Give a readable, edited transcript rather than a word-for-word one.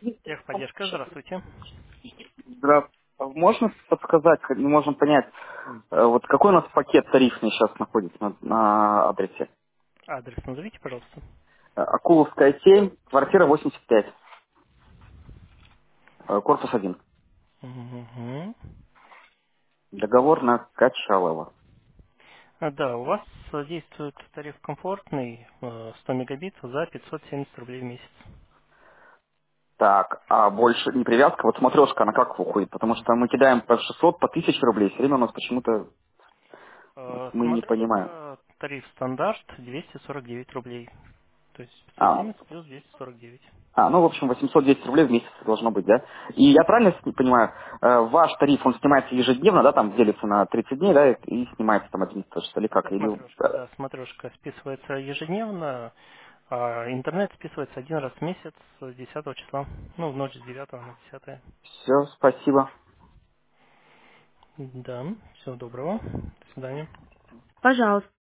Техподдержка, здравствуйте. Да, можно подсказать, мы можем понять, вот какой у нас пакет тарифный сейчас находится на адресе? Адрес назовите, пожалуйста. Акуловская 7, квартира 85, корпус 1. Мгм. Договор на Качалова. Да, у вас действует тариф комфортный, 100 мегабит за 570 рублей в месяц. Так, а больше не привязка, вот смотрешка, она как уходит? Потому что мы кидаем по 600, по 1000 рублей, все время у нас почему-то мы не понимаем. Смотрешка, тариф стандарт 249 рублей. То есть А, 570 плюс 249. ну, в общем, 810 рублей в месяц должно быть, да? И я правильно понимаю, ваш тариф, он снимается ежедневно, да, там делится на 30 дней, да, и снимается там 11 или как? Или, Смотрешка, да, смотрешка списывается ежедневно, а интернет списывается один раз в месяц с 10 числа. Ну, в ночь с 9 на 10. все, спасибо. Да, всего доброго. До свидания. Пожалуйста.